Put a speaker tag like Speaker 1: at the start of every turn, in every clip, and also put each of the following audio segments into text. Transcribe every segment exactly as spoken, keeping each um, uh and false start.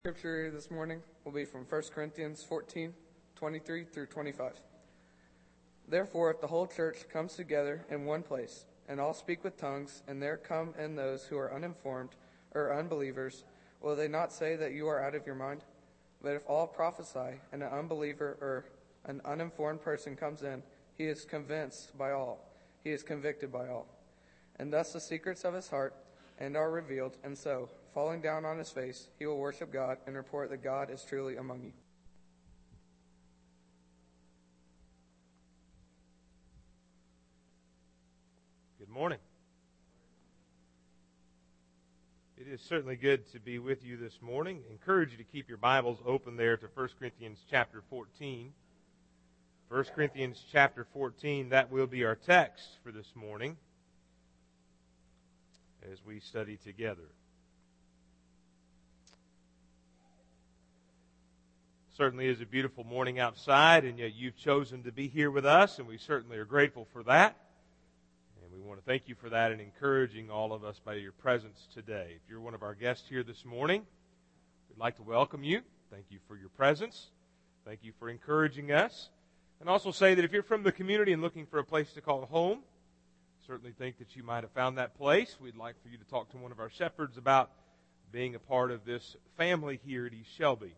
Speaker 1: Scripture this morning will be from First Corinthians fourteen, twenty-three through twenty-five. Therefore, if the whole church comes together in one place, and all speak with tongues, and there come in those who are uninformed or unbelievers, will they not say that you are out of your mind? But if all prophesy, and an unbeliever or an uninformed person comes in, he is convinced by all, he is convicted by all. And thus the secrets of his heart and are revealed, and so, falling down on his face, he will worship God and report that God is truly among you.
Speaker 2: Good morning. It is certainly good to be with you this morning. I encourage you to keep your Bibles open there to First Corinthians chapter fourteen. First Corinthians chapter fourteen, that will be our text for this morning as we study together. Certainly is a beautiful morning outside, and yet you've chosen to be here with us, and we certainly are grateful for that. And we want to thank you for that and encouraging all of us by your presence today. If you're one of our guests here this morning, we'd like to welcome you. Thank you for your presence. Thank you for encouraging us. And also say that if you're from the community and looking for a place to call home, certainly think that you might have found that place. We'd like for you to talk to one of our shepherds about being a part of this family here at East Shelby.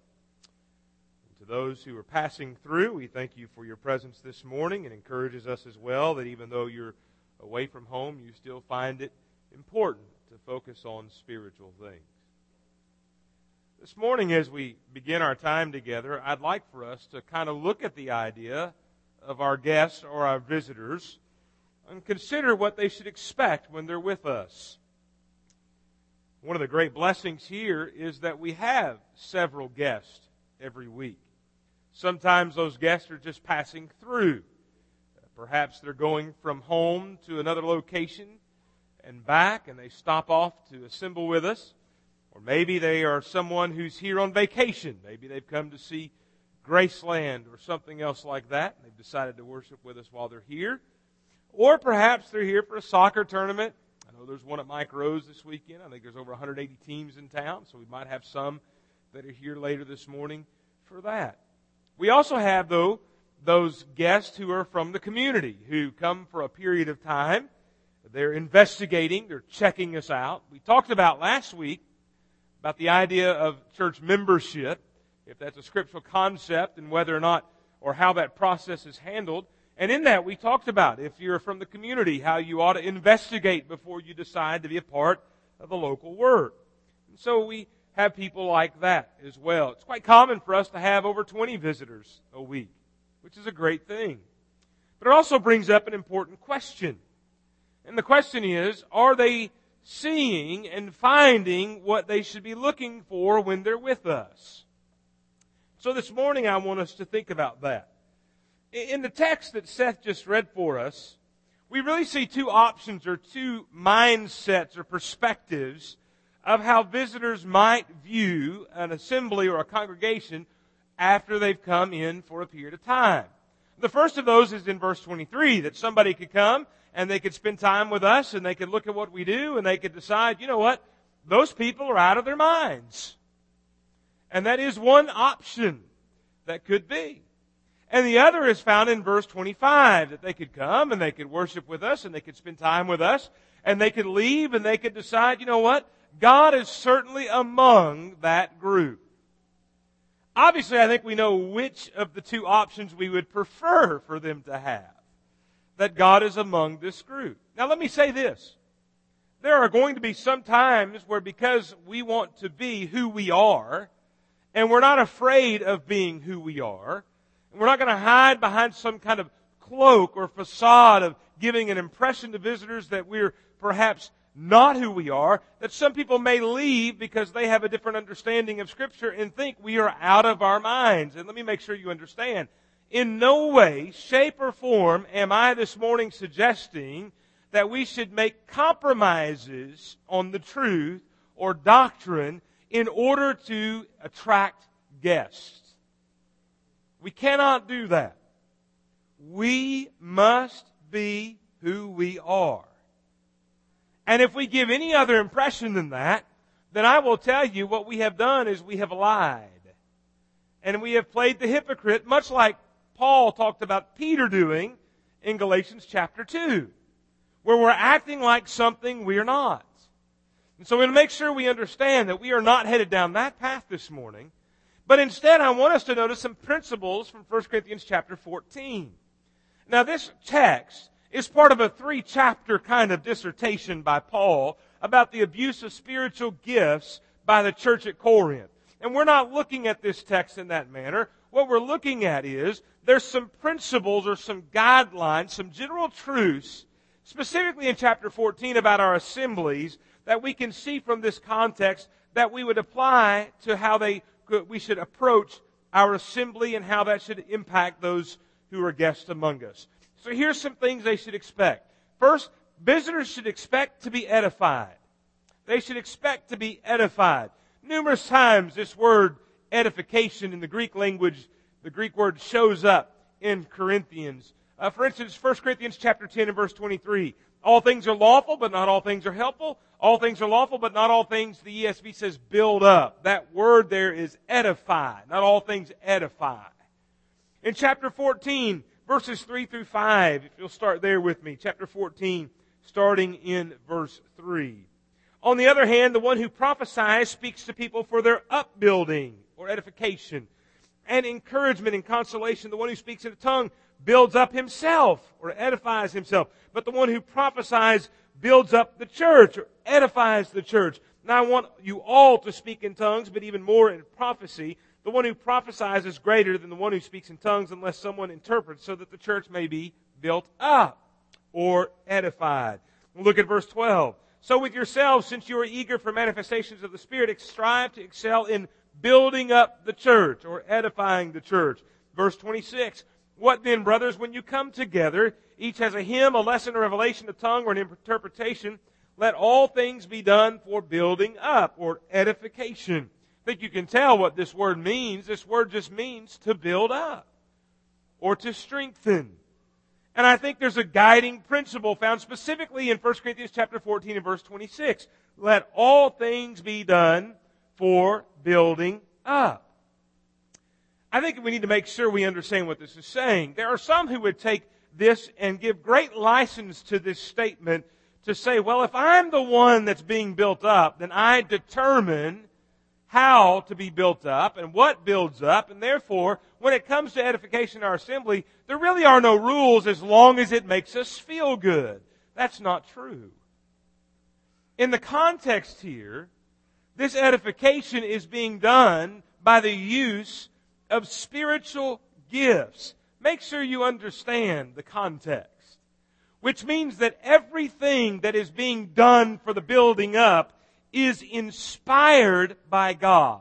Speaker 2: To those who are passing through, we thank you for your presence this morning, and encourages us as well that even though you're away from home, you still find it important to focus on spiritual things. This morning, as we begin our time together, I'd like for us to kind of look at the idea of our guests or our visitors and consider what they should expect when they're with us. One of the great blessings here is that we have several guests every week. Sometimes those guests are just passing through. Perhaps they're going from home to another location and back, and they stop off to assemble with us. Or maybe they are someone who's here on vacation. Maybe they've come to see Graceland or something else like that. They've decided to worship with us while they're here. Or perhaps they're here for a soccer tournament. I know there's one at Mike Rose this weekend. I think there's over one hundred eighty teams in town, so we might have some that are here later this morning for that. We also have, though, those guests who are from the community, who come for a period of time. They're investigating, they're checking us out. We talked about last week about the idea of church membership, if that's a scriptural concept, and whether or not, or how that process is handled. And in that, we talked about, if you're from the community, how you ought to investigate before you decide to be a part of the local work. And so we have people like that as well. It's quite common for us to have over twenty visitors a week, which is a great thing. But it also brings up an important question. And the question is, are they seeing and finding what they should be looking for when they're with us? So this morning I want us to think about that. In the text that Seth just read for us, we really see two options or two mindsets or perspectives of how visitors might view an assembly or a congregation after they've come in for a period of time. The first of those is in verse twenty-three, that somebody could come and they could spend time with us and they could look at what we do and they could decide, you know what, those people are out of their minds. And that is one option that could be. And the other is found in verse twenty-five, that they could come and they could worship with us and they could spend time with us and they could leave and they could decide, you know what, God is certainly among that group. Obviously, I think we know which of the two options we would prefer for them to have. That God is among this group. Now let me say this. There are going to be some times where because we want to be who we are, and we're not afraid of being who we are, and we're not going to hide behind some kind of cloak or facade of giving an impression to visitors that we're perhaps not who we are, that some people may leave because they have a different understanding of Scripture and think we are out of our minds. And let me make sure you understand. In no way, shape, or form am I this morning suggesting that we should make compromises on the truth or doctrine in order to attract guests. We cannot do that. We must be who we are. And if we give any other impression than that, then I will tell you what we have done is we have lied. And we have played the hypocrite, much like Paul talked about Peter doing in Galatians chapter two, where we're acting like something we are not. And so we're going to make sure we understand that we are not headed down that path this morning, but instead I want us to notice some principles from First Corinthians chapter fourteen. Now this text is part of a three-chapter kind of dissertation by Paul about the abuse of spiritual gifts by the church at Corinth. And we're not looking at this text in that manner. What we're looking at is there's some principles or some guidelines, some general truths, specifically in chapter fourteen about our assemblies, that we can see from this context that we would apply to how they we should approach our assembly and how that should impact those who are guests among us. So here's some things they should expect. First, visitors should expect to be edified. They should expect to be edified. Numerous times this word edification in the Greek language, the Greek word shows up in Corinthians. Uh, for instance, First Corinthians chapter ten and verse twenty-three. All things are lawful, but not all things are helpful. All things are lawful, but not all things, the E S V says, build up. That word there is edify. Not all things edify. In chapter fourteen, verses three through five, if you'll start there with me. Chapter fourteen, starting in verse three. On the other hand, the one who prophesies speaks to people for their upbuilding or edification and encouragement and consolation. The one who speaks in a tongue builds up himself or edifies himself. But the one who prophesies builds up the church or edifies the church. Now I want you all to speak in tongues, but even more in prophecy. The one who prophesies is greater than the one who speaks in tongues unless someone interprets, so that the church may be built up or edified. Look at verse twelve. So with yourselves, since you are eager for manifestations of the Spirit, strive to excel in building up the church or edifying the church. Verse twenty-six. What then, brothers, when you come together, each has a hymn, a lesson, a revelation, a tongue, or an interpretation, let all things be done for building up or edification. I think you can tell what this word means. This word just means to build up or to strengthen. And I think there's a guiding principle found specifically in First Corinthians chapter fourteen and verse twenty-six. Let all things be done for building up. I think we need to make sure we understand what this is saying. There are some who would take this and give great license to this statement to say, well, if I'm the one that's being built up, then I determine how to be built up and what builds up, and therefore, when it comes to edification in our assembly, there really are no rules as long as it makes us feel good. That's not true. In the context here, this edification is being done by the use of spiritual gifts. Make sure you understand the context. Which means that everything that is being done for the building up is inspired by God.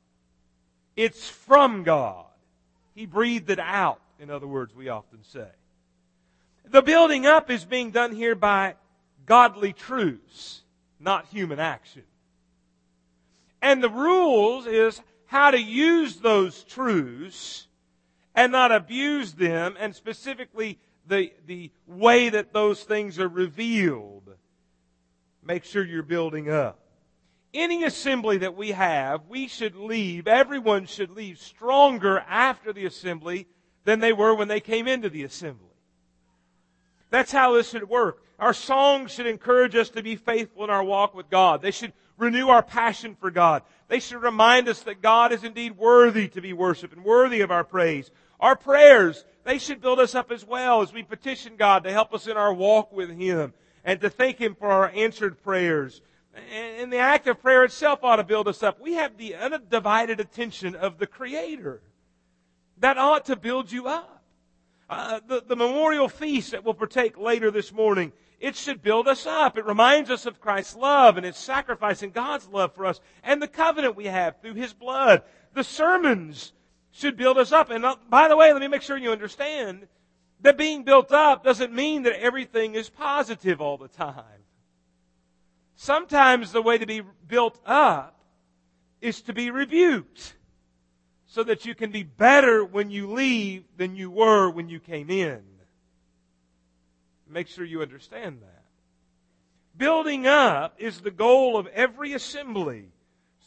Speaker 2: It's from God. He breathed it out, in other words, we often say. The building up is being done here by godly truths, not human action. And the rules is how to use those truths and not abuse them, and specifically the, the way that those things are revealed. Make sure you're building up. Any assembly that we have, we should leave, everyone should leave stronger after the assembly than they were when they came into the assembly. That's how this should work. Our songs should encourage us to be faithful in our walk with God. They should renew our passion for God. They should remind us that God is indeed worthy to be worshiped and worthy of our praise. Our prayers, they should build us up as well as we petition God to help us in our walk with Him and to thank Him for our answered prayers. And the act of prayer itself ought to build us up. We have the undivided attention of the Creator. That ought to build you up. Uh, the, the memorial feast that we'll partake later this morning, it should build us up. It reminds us of Christ's love and His sacrifice and God's love for us and the covenant we have through His blood. The sermons should build us up. And uh, by the way, let me make sure you understand that being built up doesn't mean that everything is positive all the time. Sometimes the way to be built up is to be rebuked so that you can be better when you leave than you were when you came in. Make sure you understand that. Building up is the goal of every assembly.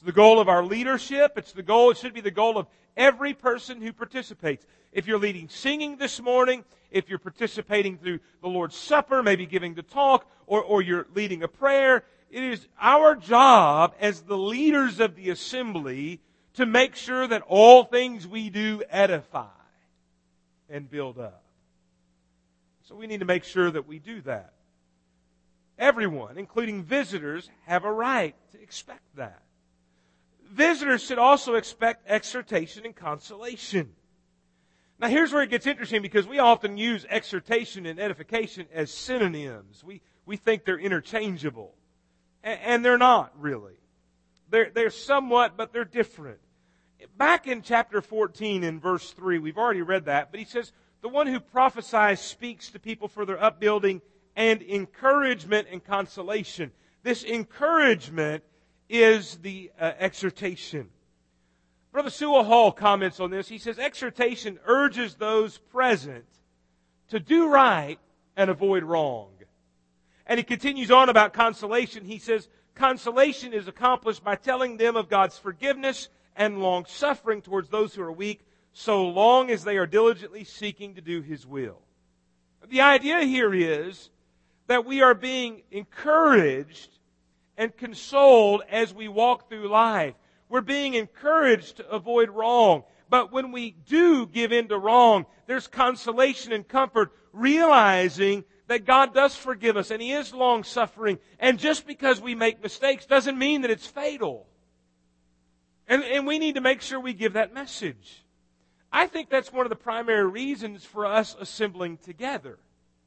Speaker 2: the goal of our leadership. It's the goal, it should be the goal of every person who participates. If you're leading singing this morning, if you're participating through the Lord's Supper, maybe giving the talk, or, or you're leading a prayer, it is our job as the leaders of the assembly to make sure that all things we do edify and build up. So we need to make sure that we do that. Everyone, including visitors, have a right to expect that. Visitors should also expect exhortation and consolation. Now here's where it gets interesting, because we often use exhortation and edification as synonyms. We, we think they're interchangeable. And, and they're not really. They're, they're somewhat, but they're different. Back in chapter fourteen in verse three, we've already read that, but he says, the one who prophesies speaks to people for their upbuilding and encouragement and consolation. This encouragement is the uh, exhortation. Brother Sewell Hall comments on this. He says, exhortation urges those present to do right and avoid wrong. And he continues on about consolation. He says, consolation is accomplished by telling them of God's forgiveness and long-suffering towards those who are weak, so long as they are diligently seeking to do His will. The idea here is that we are being encouraged and consoled as we walk through life. We're being encouraged to avoid wrong. But when we do give in to wrong, there's consolation and comfort, realizing that God does forgive us and He is long-suffering. And just because we make mistakes doesn't mean that it's fatal. And, and we need to make sure we give that message. I think that's one of the primary reasons for us assembling together.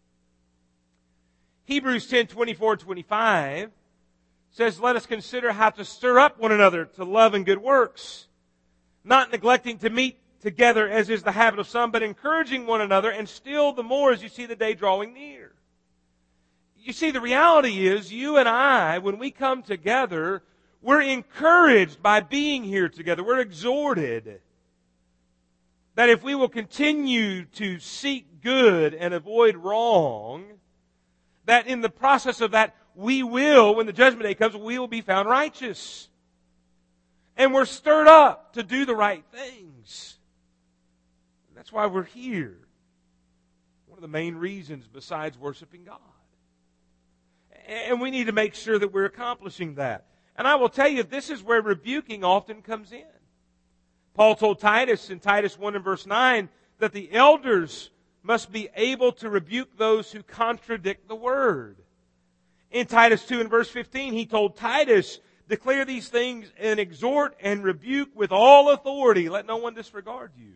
Speaker 2: Hebrews ten, twenty-four, twenty-five says, let us consider how to stir up one another to love and good works, not neglecting to meet together as is the habit of some, but encouraging one another, and still the more as you see the day drawing near. You see, the reality is, you and I, when we come together, we're encouraged by being here together. We're exhorted that if we will continue to seek good and avoid wrong, that in the process of that, we will, when the judgment day comes, we will be found righteous. And we're stirred up to do the right things. That's why we're here. One of the main reasons besides worshiping God. And we need to make sure that we're accomplishing that. And I will tell you, this is where rebuking often comes in. Paul told Titus in Titus one and verse nine that the elders must be able to rebuke those who contradict the word. In Titus two and verse fifteen, he told Titus, declare these things and exhort and rebuke with all authority. Let no one disregard you.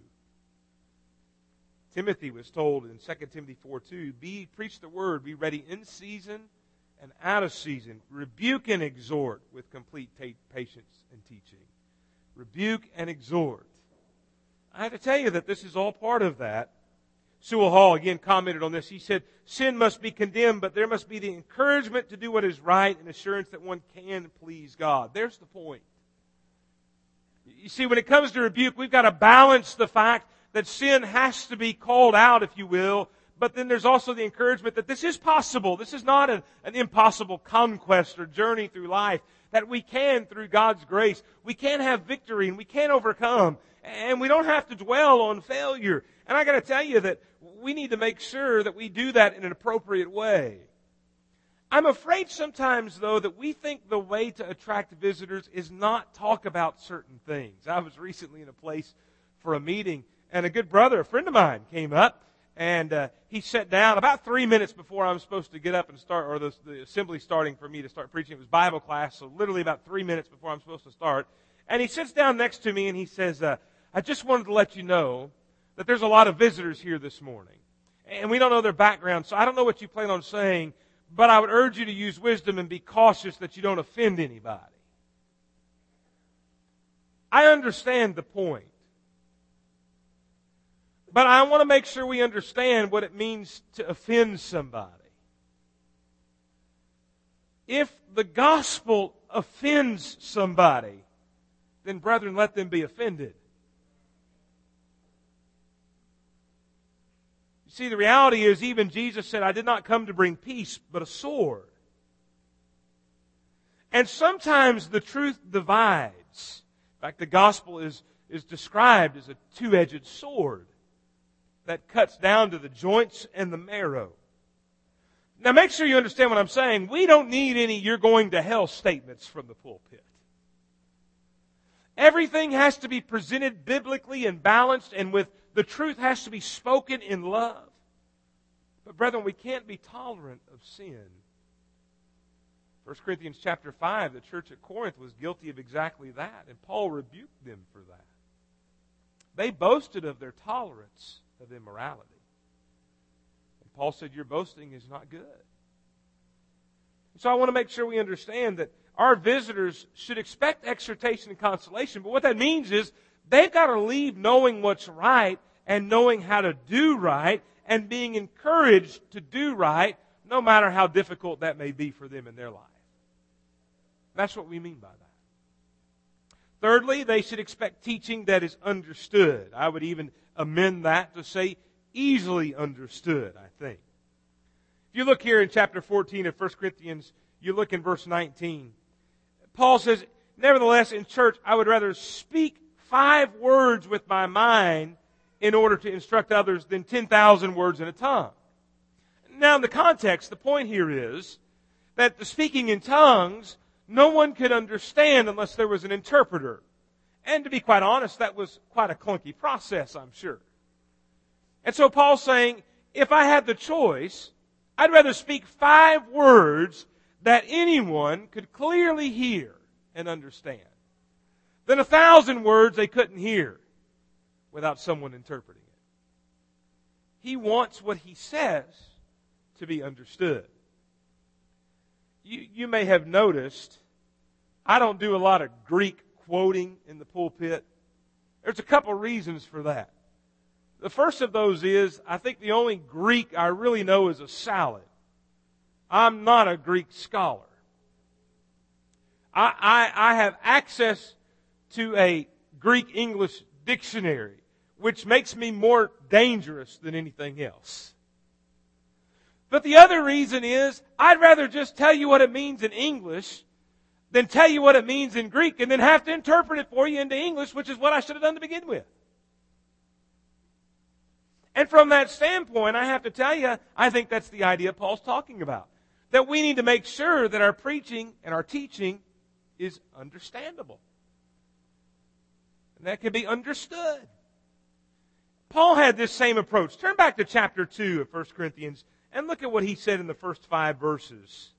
Speaker 2: Timothy was told in Second Timothy four two, be, preach the word, be ready in season and out of season. Rebuke and exhort with complete ta- patience and teaching. Rebuke and exhort. I have to tell you that this is all part of that. Sewell Hall again commented on this. He said, sin must be condemned, but there must be the encouragement to do what is right and assurance that one can please God. There's the point. You see, when it comes to rebuke, we've got to balance the fact that sin has to be called out, if you will, but then there's also the encouragement that this is possible. This is not a, an impossible conquest or journey through life. That we can, through God's grace, we can have victory and we can overcome. And we don't have to dwell on failure. And I got to tell you that we need to make sure that we do that in an appropriate way. I'm afraid sometimes, though, that we think the way to attract visitors is not talk about certain things. I was recently in a place for a meeting, and a good brother, a friend of mine, came up. And uh, he sat down about three minutes before I was supposed to get up and start, or the, the assembly starting for me to start preaching. It was Bible class, so literally about three minutes before I'm supposed to start. And he sits down next to me and he says, uh, I just wanted to let you know that there's a lot of visitors here this morning. And we don't know their background, so I don't know what you plan on saying, but I would urge you to use wisdom and be cautious that you don't offend anybody. I understand the point. But I want to make sure we understand what it means to offend somebody. If the gospel offends somebody, then brethren, let them be offended. You see, the reality is even Jesus said, I did not come to bring peace, but a sword. And sometimes the truth divides. sides. In fact, the gospel is, is described as a two-edged sword that cuts down to the joints and the marrow. Now make sure you understand what I'm saying. We don't need any "you're going to hell" statements from the pulpit. Everything has to be presented biblically and balanced, and with the truth has to be spoken in love. But brethren, we can't be tolerant of sin. First Corinthians chapter five, the church at Corinth was guilty of exactly that, and Paul rebuked them for that. They boasted of their tolerance of immorality. And Paul said, your boasting is not good. So I want to make sure we understand that our visitors should expect exhortation and consolation, but what that means is they've got to leave knowing what's right and knowing how to do right and being encouraged to do right, no matter how difficult that may be for them in their life. That's what we mean by that. Thirdly, they should expect teaching that is understood. I would even amend that to say easily understood, I think. If you look here in chapter fourteen of First Corinthians, you look in verse nineteen. Paul says, nevertheless, in church, I would rather speak five words with my mind in order to instruct others than ten thousand words in a tongue. Now, in the context, the point here is that the speaking in tongues, no one could understand unless there was an interpreter. And to be quite honest, that was quite a clunky process, I'm sure. And so Paul's saying, if I had the choice, I'd rather speak five words that anyone could clearly hear and understand than a thousand words they couldn't hear without someone interpreting it. He wants what he says to be understood. You, you may have noticed I don't do a lot of Greek quoting in the pulpit. There's a couple reasons for that. The first of those is, I think the only Greek I really know is a salad. I'm not a Greek scholar. I, I, I have access to a Greek-English dictionary, which makes me more dangerous than anything else. But the other reason is, I'd rather just tell you what it means in English than tell you what it means in Greek and then have to interpret it for you into English, which is what I should have done to begin with. And from that standpoint, I have to tell you, I think that's the idea Paul's talking about. That we need to make sure that our preaching and our teaching is understandable. And that can be understood. Paul had this same approach. Turn back to chapter two of First Corinthians and look at what he said in the first five verses.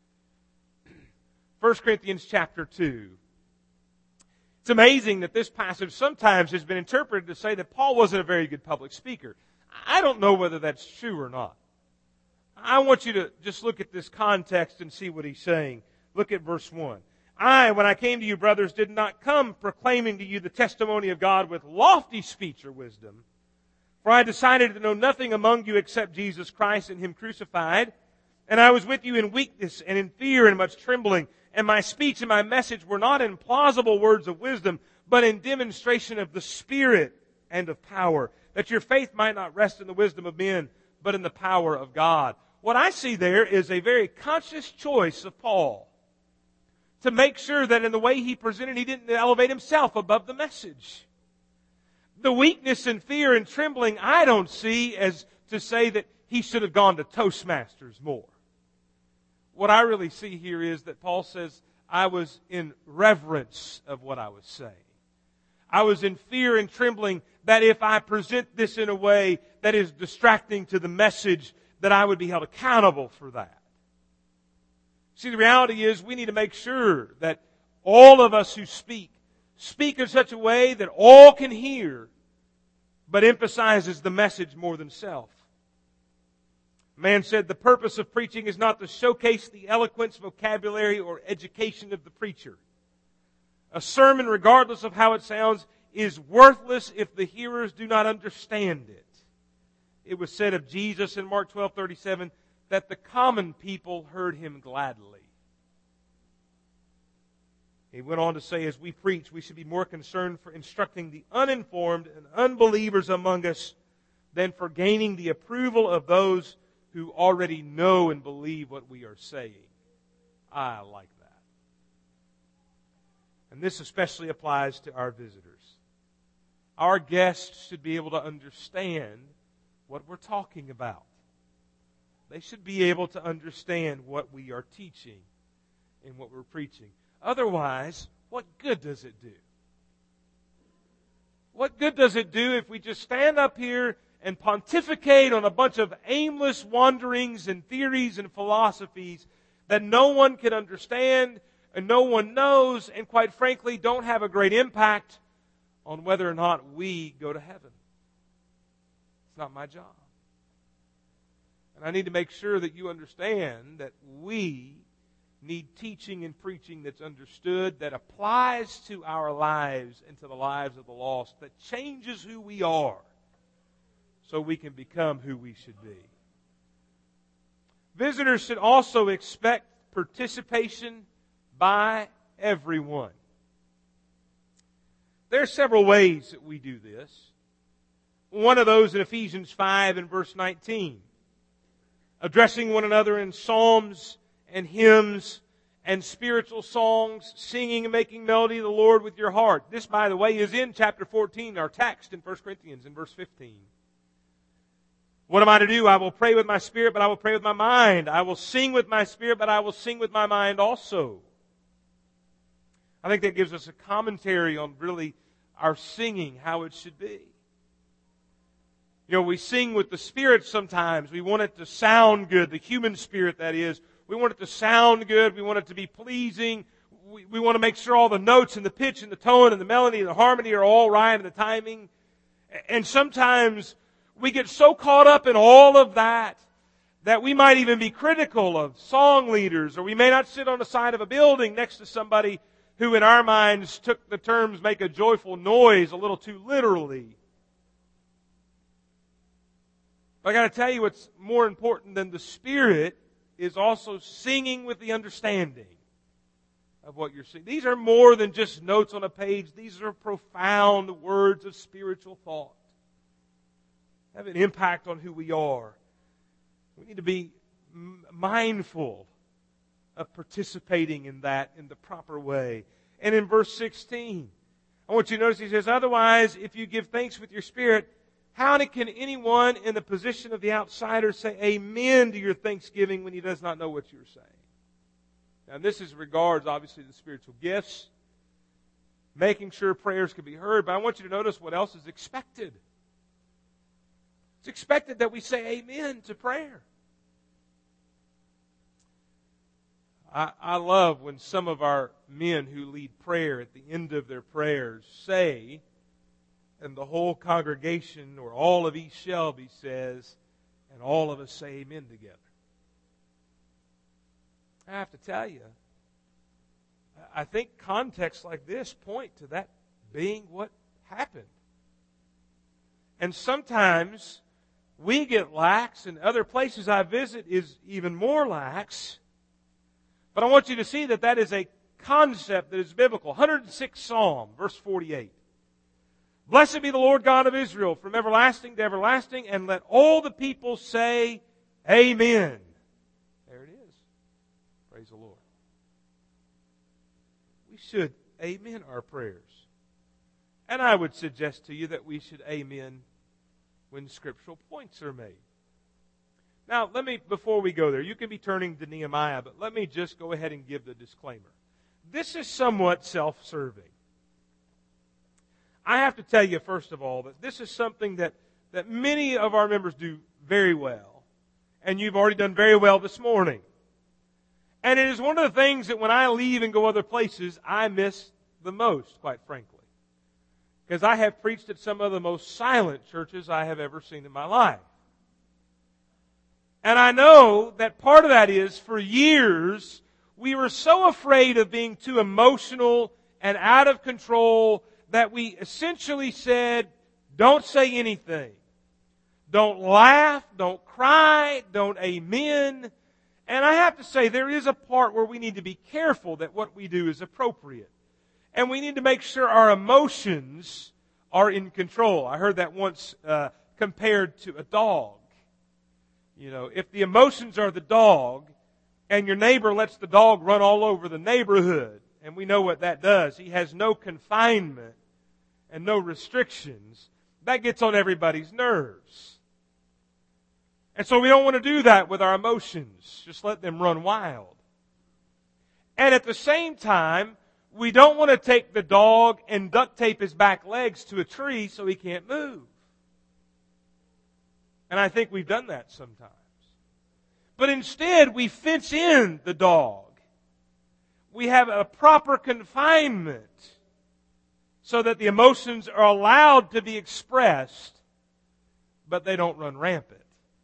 Speaker 2: First Corinthians chapter two. It's amazing that this passage sometimes has been interpreted to say that Paul wasn't a very good public speaker. I don't know whether that's true or not. I want you to just look at this context and see what he's saying. Look at verse one. I, when I came to you, brothers, did not come proclaiming to you the testimony of God with lofty speech or wisdom. For I decided to know nothing among you except Jesus Christ and Him crucified. And I was with you in weakness and in fear and much trembling. And my speech and my message were not in plausible words of wisdom, but in demonstration of the Spirit and of power, that your faith might not rest in the wisdom of men, but in the power of God. What I see there is a very conscious choice of Paul to make sure that in the way he presented, he didn't elevate himself above the message. The weakness and fear and trembling I don't see as to say that he should have gone to Toastmasters more. What I really see here is that Paul says, I was in reverence of what I was saying. I was in fear and trembling that if I present this in a way that is distracting to the message, that I would be held accountable for that. See, the reality is we need to make sure that all of us who speak, speak in such a way that all can hear, but emphasizes the message more than self. Man said the purpose of preaching is not to showcase the eloquence, vocabulary, or education of the preacher. A sermon, regardless of how it sounds, is worthless if the hearers do not understand it. It was said of Jesus in Mark twelve thirty-seven that the common people heard Him gladly. He went on to say, as we preach, we should be more concerned for instructing the uninformed and unbelievers among us than for gaining the approval of those who already know and believe what we are saying. I like that. And this especially applies to our visitors. Our guests should be able to understand what we're talking about. They should be able to understand what we are teaching and what we're preaching. Otherwise, what good does it do? What good does it do if we just stand up here and pontificate on a bunch of aimless wanderings and theories and philosophies that no one can understand and no one knows, and quite frankly don't have a great impact on whether or not we go to heaven? It's not my job. And I need to make sure that you understand that we need teaching and preaching that's understood, that applies to our lives and to the lives of the lost, that changes who we are so we can become who we should be. Visitors should also expect participation by everyone. There are several ways that we do this. One of those in Ephesians five and verse nineteen. Addressing one another in psalms and hymns and spiritual songs, singing and making melody to the Lord with your heart. This, by the way, is in chapter fourteen, our text in First Corinthians in verse fifteen. What am I to do? I will pray with my spirit, but I will pray with my mind. I will sing with my spirit, but I will sing with my mind also. I think that gives us a commentary on really our singing, how it should be. You know, we sing with the Spirit sometimes. We want it to sound good, the human spirit that is. We want it to sound good. We want it to be pleasing. We, we want to make sure all the notes and the pitch and the tone and the melody and the harmony are all right and the timing. And sometimes we get so caught up in all of that that we might even be critical of song leaders, or we may not sit on the side of a building next to somebody who in our minds took the terms make a joyful noise a little too literally. I got to tell you, what's more important than the Spirit is also singing with the understanding of what you're singing. These are more than just notes on a page. These are profound words of spiritual thought. Have an impact on who we are. We need to be m- mindful of participating in that in the proper way. And in verse sixteen, I want you to notice he says, otherwise, if you give thanks with your spirit, how can anyone in the position of the outsider say amen to your thanksgiving when he does not know what you're saying? Now, this is regards, obviously, the spiritual gifts, making sure prayers can be heard, but I want you to notice what else is expected. It's expected that we say amen to prayer. I, I love when some of our men who lead prayer at the end of their prayers say, and the whole congregation or all of East Shelby says, and all of us say amen together. I have to tell you, I think contexts like this point to that being what happened. And sometimes we get lax, and other places I visit is even more lax. But I want you to see that that is a concept that is biblical. one hundred sixth Psalm, verse forty-eight. Blessed be the Lord God of Israel from everlasting to everlasting, and let all the people say, amen. There it is. Praise the Lord. We should amen our prayers. And I would suggest to you that we should amen when scriptural points are made. Now, let me, before we go there, you can be turning to Nehemiah, but let me just go ahead and give the disclaimer. This is somewhat self-serving. I have to tell you, first of all, that this is something that, that many of our members do very well. And you've already done very well this morning. And it is one of the things that when I leave and go other places, I miss the most, quite frankly. Because I have preached at some of the most silent churches I have ever seen in my life. And I know that part of that is, for years, we were so afraid of being too emotional and out of control that we essentially said, don't say anything. Don't laugh, don't cry, don't amen. And I have to say, there is a part where we need to be careful that what we do is appropriate. And we need to make sure our emotions are in control. I heard that once uh, compared to a dog. You know, if the emotions are the dog, and your neighbor lets the dog run all over the neighborhood, And we know what that does. He has no confinement and no restrictions. That gets on everybody's nerves. And so we don't want to do that with our emotions. Just let them run wild. And at the same time, we don't want to take the dog and duct tape his back legs to a tree so he can't move. And I think we've done that sometimes. But instead, we fence in the dog. We have a proper confinement so that the emotions are allowed to be expressed, but they don't run rampant.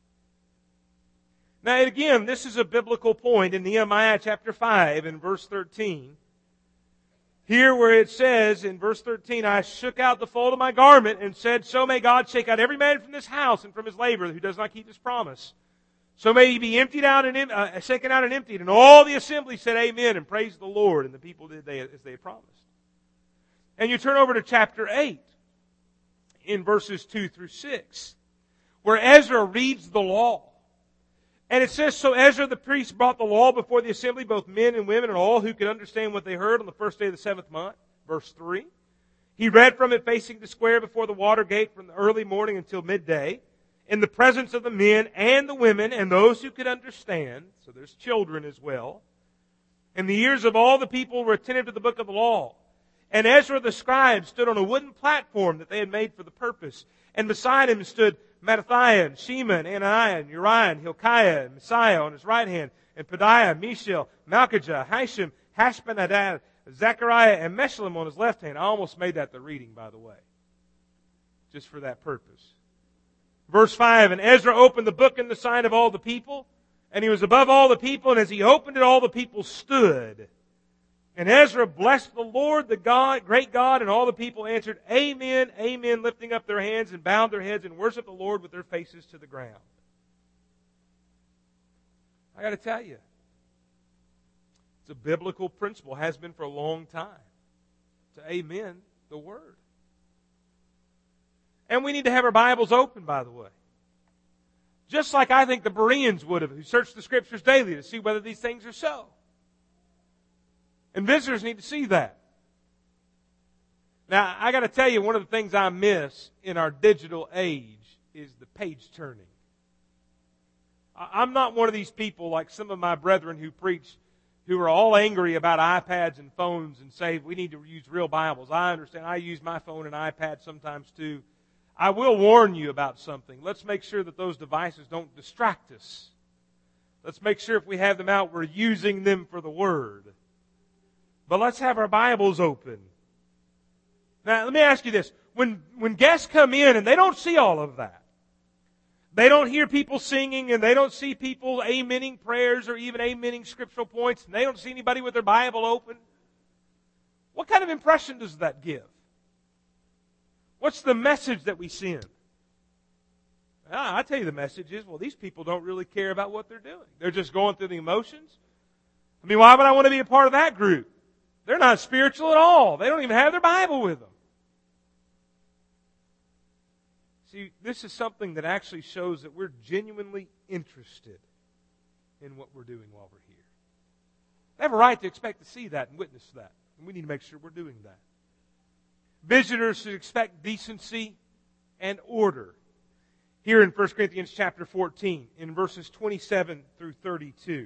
Speaker 2: Now again, this is a biblical point in Nehemiah chapter five and verse thirteen. Here where it says in verse thirteen, I shook out the fold of my garment and said, so may God shake out every man from this house and from his labor who does not keep his promise. So may he be emptied out and uh, shaken out and emptied. And all the assembly said amen and praised the Lord. And the people did they, as they had promised. And you turn over to chapter eight in verses two through six, where Ezra reads the law. And it says, so Ezra the priest brought the law before the assembly, both men and women, and all who could understand what they heard on the first day of the seventh month. Verse three. He read from it facing the square before the water gate from the early morning until midday, in the presence of the men and the women and those who could understand. So there's children as well. And the ears of all the people were attentive to the book of the law. And Ezra the scribe stood on a wooden platform that they had made for the purpose. And beside him stood Mattathiah, and Shema, and Ananiah, and Uriah, and Hilkiah, and Messiah on his right hand, and Pedaiah, Mishael, Malchijah, Hashem, Hashbaddanah, Zechariah, and Meshullam on his left hand. I almost made that the reading, by the way, just for that purpose. Verse five, and Ezra opened the book in the sight of all the people, and he was above all the people, and as he opened it, all the people stood. And Ezra blessed the Lord, the God, great God, and all the people answered, Amen, Amen, lifting up their hands and bowed their heads and worshiped the Lord with their faces to the ground. I got to tell you, it's a biblical principle, has been for a long time, to amen the Word. And we need to have our Bibles open, by the way. Just like I think the Bereans would have, who searched the Scriptures daily to see whether these things are so. And visitors need to see that. Now, I got to tell you, one of the things I miss in our digital age is the page turning. I'm not one of these people like some of my brethren who preach, who are all angry about iPads and phones and say we need to use real Bibles. I understand. I use my phone and iPad sometimes too. I will warn you about something. Let's make sure that those devices don't distract us. Let's make sure if we have them out, we're using them for the Word. But let's have our Bibles open. Now, let me ask you this. When, when guests come in and they don't see all of that, they don't hear people singing and they don't see people amening prayers or even amening scriptural points, and they don't see anybody with their Bible open, what kind of impression does that give? What's the message that we send? Ah, I tell you the message is, well, these people don't really care about what they're doing. They're just going through the emotions. I mean, why would I want to be a part of that group? They're not spiritual at all. They don't even have their Bible with them. See, this is something that actually shows that we're genuinely interested in what we're doing while we're here. They have a right to expect to see that and witness that. And we need to make sure we're doing that. Visitors should expect decency and order. Here in First Corinthians chapter fourteen, in verses twenty-seven through thirty-two.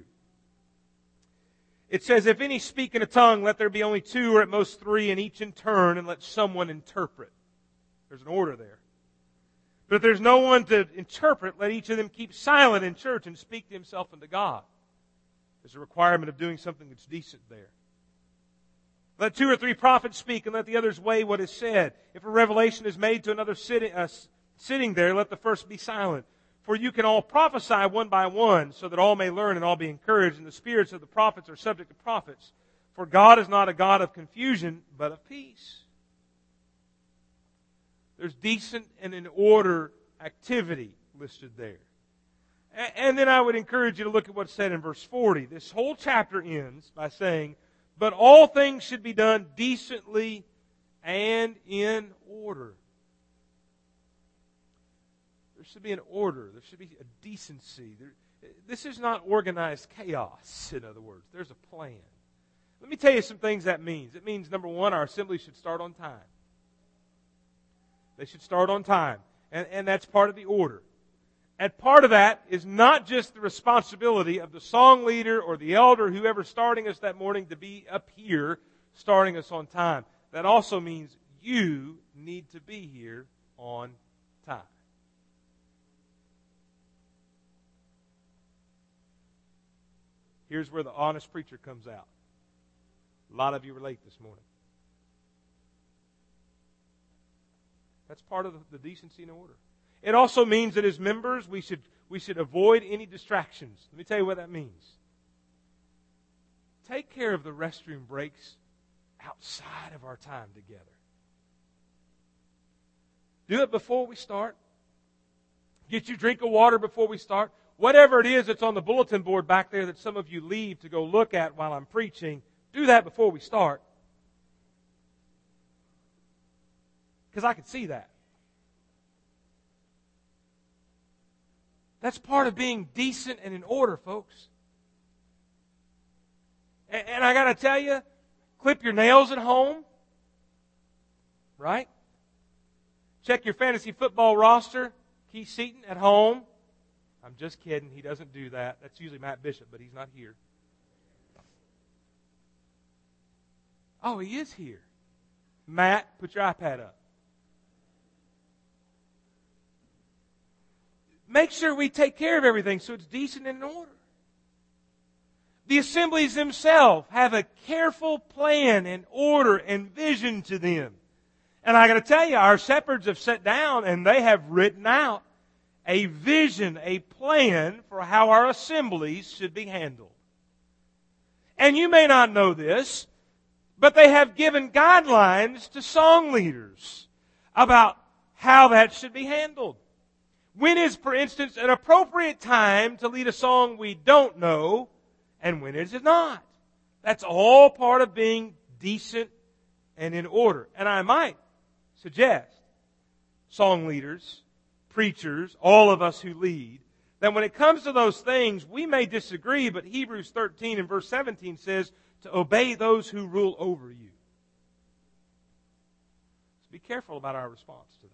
Speaker 2: It says, if any speak in a tongue, let there be only two or at most three, and each in turn, and let someone interpret. There's an order there. But if there's no one to interpret, let each of them keep silent in church and speak to himself and to God. There's a requirement of doing something that's decent there. Let two or three prophets speak, and let the others weigh what is said. If a revelation is made to another sitting, uh, sitting there, let the first be silent. For you can all prophesy one by one, so that all may learn and all be encouraged. And the spirits of the prophets are subject to prophets. For God is not a God of confusion, but of peace. There's decent and in order activity listed there. And then I would encourage you to look at what's said in verse forty. This whole chapter ends by saying, but all things should be done decently and in order. There should be an order. There should be a decency. There, this is not organized chaos, in other words. There's a plan. Let me tell you some things that means. It means, number one, our assembly should start on time. They should start on time. And, and that's part of the order. And part of that is not just the responsibility of the song leader or the elder, whoever's starting us that morning, to be up here starting us on time. That also means you need to be here on time. Here's where the honest preacher comes out. A lot of you relate this morning. That's part of the decency and order. It also means that as members, we should, we should avoid any distractions. Let me tell you what that means. Take care of the restroom breaks outside of our time together. Do it before we start. Get your drink of water before we start. Whatever it is that's on the bulletin board back there that some of you leave to go look at while I'm preaching, do that before we start. Because I can see that. That's part of being decent and in order, folks. And, and I got to tell you, clip your nails at home. Right? Check your fantasy football roster. Keith Seaton at home. I'm just kidding. He doesn't do that. That's usually Matt Bishop, but he's not here. Oh, he is here. Matt, put your iPad up. Make sure we take care of everything so it's decent and in order. The assemblies themselves have a careful plan and order and vision to them. And I got to tell you, our shepherds have sat down and they have written out a vision, a plan for how our assemblies should be handled. And you may not know this, but they have given guidelines to song leaders about how that should be handled. When is, for instance, an appropriate time to lead a song we don't know, and when is it not? That's all part of being decent and in order. And I might suggest, song leaders, preachers, all of us who lead, that when it comes to those things, we may disagree, but Hebrews thirteen and verse seventeen says to obey those who rule over you. So be careful about our response to that.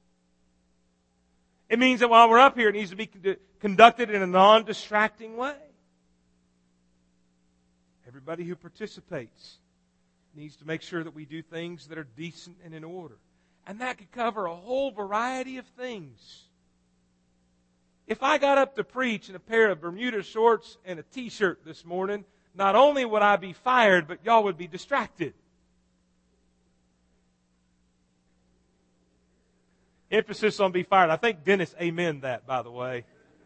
Speaker 2: It means that while we're up here, it needs to be conducted in a non-distracting way. Everybody who participates needs to make sure that we do things that are decent and in order. And that could cover a whole variety of things. If I got up to preach in a pair of Bermuda shorts and a t-shirt this morning, not only would I be fired, but y'all would be distracted. Emphasis on be fired. I think Dennis amened that, by the way.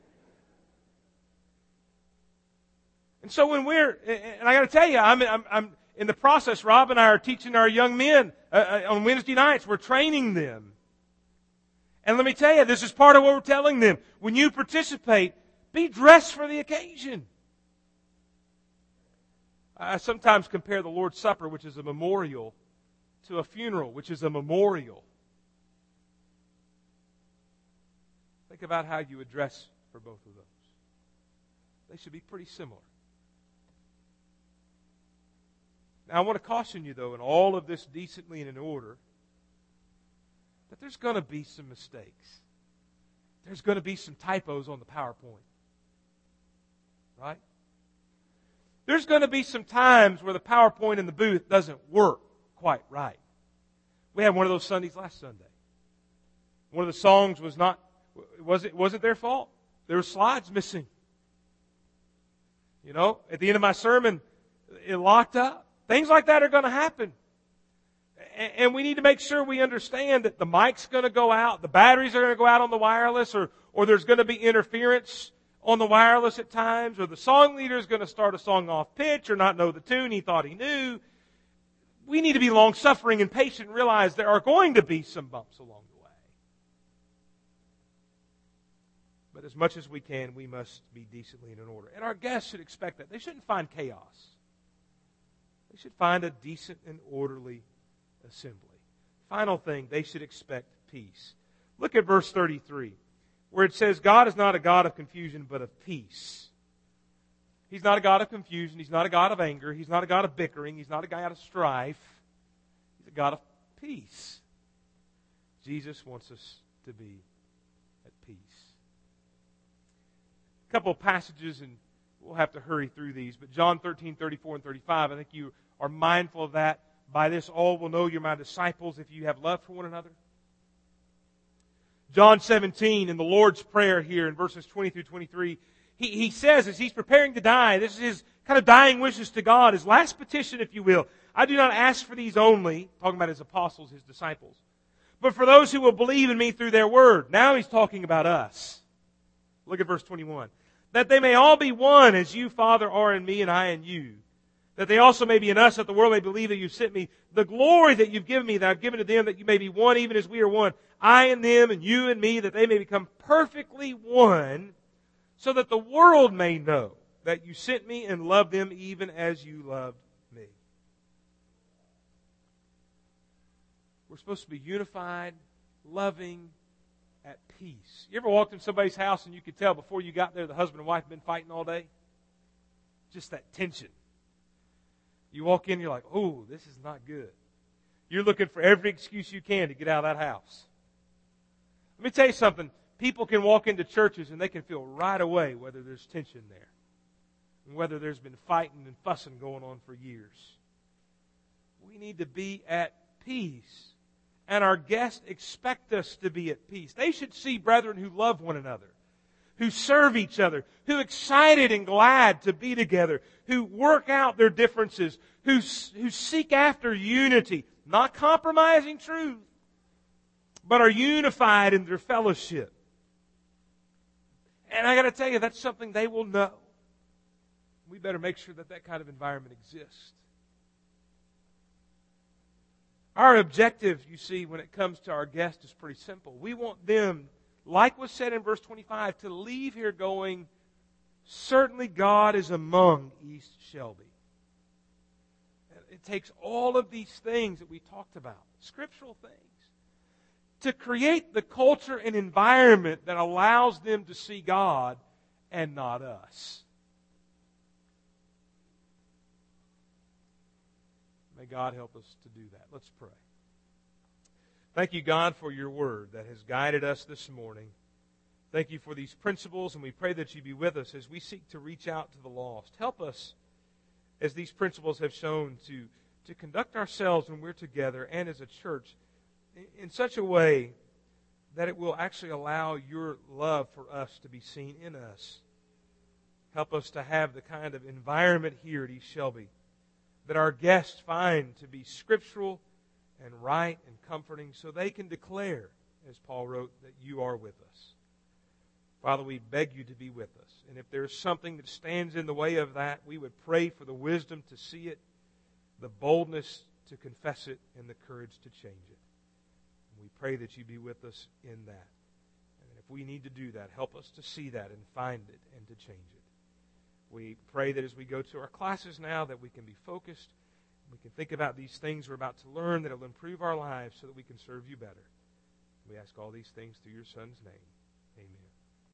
Speaker 2: And so when we're, and I got to tell you, I'm, I'm, I'm in the process. Rob and I are teaching our young men uh, on Wednesday nights. We're training them. And let me tell you, this is part of what we're telling them. When you participate, be dressed for the occasion. I sometimes compare the Lord's Supper, which is a memorial, to a funeral, which is a memorial. Think about how you would dress for both of those. They should be pretty similar. Now, I want to caution you, though, in all of this decently and in order, that there's going to be some mistakes. There's going to be some typos on the PowerPoint. Right? There's going to be some times where the PowerPoint in the booth doesn't work quite right. We had one of those Sundays last Sunday. One of the songs was not, was it wasn't their fault. There were slides missing. You know, at the end of my sermon, it locked up. Things like that are going to happen. And we need to make sure we understand that the mic's going to go out, the batteries are going to go out on the wireless, or, or there's going to be interference on the wireless at times, or the song leader is going to start a song off pitch or not know the tune he thought he knew. We need to be long-suffering and patient and realize there are going to be some bumps along the way. But as much as we can, we must be decently and in order. And our guests should expect that. They shouldn't find chaos. They should find a decent and orderly assembly. Final thing, they should expect peace. Look at verse thirty-three, where it says, God is not a God of confusion, but of peace. He's not a God of confusion. He's not a God of anger. He's not a God of bickering. He's not a God of strife. He's a God of peace. Jesus wants us to be at peace. A couple of passages, and we'll have to hurry through these, but John thirteen, thirty-four, and thirty-five, I think you are mindful of that. By this all will know you're my disciples if you have love for one another. John seventeen, in the Lord's Prayer here in verses twenty through twenty-three, he, he says as he's preparing to die, this is his kind of dying wishes to God, his last petition, if you will. I do not ask for these only, talking about his apostles, his disciples, but for those who will believe in me through their word. Now he's talking about us. Look at verse twenty-one. That they may all be one as you, Father, are in me and I in you. That they also may be in us, that the world may believe that you sent me. The glory that you've given me, that I've given to them, that you may be one even as we are one. I and them and you and me, that they may become perfectly one, so that the world may know that you sent me and loved them even as you loved me. We're supposed to be unified, loving, at peace. You ever walked in somebody's house and you could tell before you got there the husband and wife have been fighting all day? Just that tension. You walk in and you're like, oh, this is not good. You're looking for every excuse you can to get out of that house. Let me tell you something. People can walk into churches and they can feel right away whether there's tension there. And whether there's been fighting and fussing going on for years. We need to be at peace. And our guests expect us to be at peace. They should see brethren who love one another, who serve each other, who are excited and glad to be together, who work out their differences, who, who seek after unity, not compromising truth, but are unified in their fellowship. And I got to tell you, that's something they will know. We better make sure that that kind of environment exists. Our objective, you see, when it comes to our guests is pretty simple. We want them, like was said in verse twenty-five, to leave here going, certainly God is among East Shelby. It takes all of these things that we talked about, scriptural things, to create the culture and environment that allows them to see God and not us. May God help us to do that. Let's pray. Thank you, God, for your word that has guided us this morning. Thank you for these principles, and we pray that you be with us as we seek to reach out to the lost. Help us, as these principles have shown, to, to conduct ourselves when we're together and as a church in such a way that it will actually allow your love for us to be seen in us. Help us to have the kind of environment here at East Shelby that our guests find to be scriptural and right and comforting, so they can declare, as Paul wrote, that you are with us. Father, we beg you to be with us. And if there's something that stands in the way of that, we would pray for the wisdom to see it, the boldness to confess it, and the courage to change it. And we pray that you be with us in that. And if we need to do that, help us to see that and find it and to change it. We pray that as we go to our classes now, that we can be focused. We can think about these things we're about to learn, that it will improve our lives so that we can serve you better. We ask all these things through your Son's name.